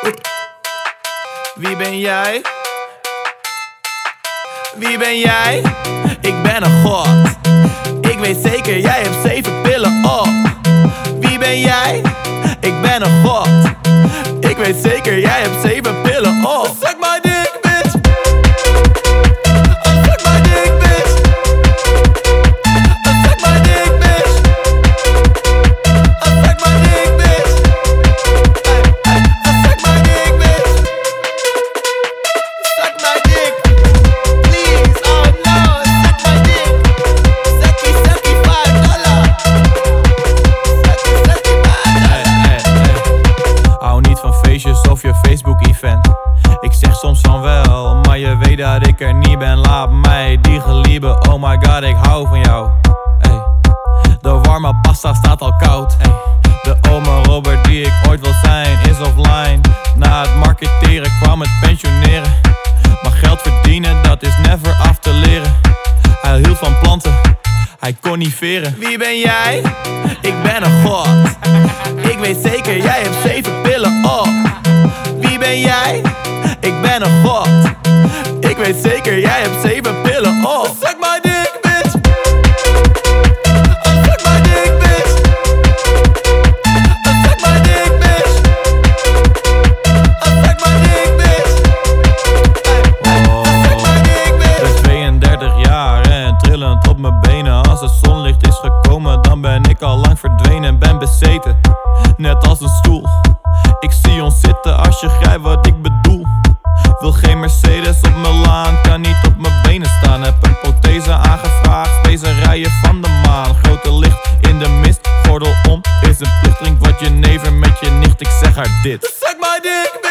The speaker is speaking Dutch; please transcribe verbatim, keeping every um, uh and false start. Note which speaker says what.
Speaker 1: Wie ben jij? Wie ben jij? Ik ben een god. Ik weet zeker, jij hebt zeven pillen op. Wie ben jij? Ik ben een god. Ik weet zeker, jij hebt zeven pillen op. Suck my dick, bitch. Suck my dick, bitch. Suck my dick, bitch. Suck my dick, bitch. Suck my dick, bitch. Suck my dick. Please, oh no, suck my dick. Sucky, sucky, five dollar. Sucky, sucky, five dollar. Hey, hey, hey. Hou niet van feestjes of je Facebook-event. Ik zeg soms van wel, maar je weet dat ik er niet ben. Laat mij die geliebe, oh my god, ik hou van jou. Hey. De warme pasta staat al koud. Hey. De oma Robert die ik ooit wil zijn is offline. Na het marketeren kwam het pensioneren. Maar geld verdienen, dat is never af te leren. Hij hield van planten, hij coniferen. Wie ben jij? Ik ben een god. Ik weet zeker, jij hebt zeven pillen op. Wie ben jij? Ik ben een god. Ik weet zeker, jij hebt zeven pillen op. Suck my dick, bitch. Suck my dick, bitch. Suck my dick, bitch. Suck my dick, bitch. Suck my dick, bitch. Ik ben tweeëndertig jaar en trillend op mijn benen. Als het zonlicht is gekomen, dan ben ik al lang verdwenen en ben bezeten. Net als een stoel. Ik zie ons zitten als je grijpt wat ik bedoel. Wil geen Mercedes op mijn laan, kan niet op mijn benen staan. Heb een prothese aangevraagd, specerijen van de maan. Grote licht in de mist, gordel om, is een plicht. Drink wat je never met je nicht, ik zeg haar dit. Suck my dick.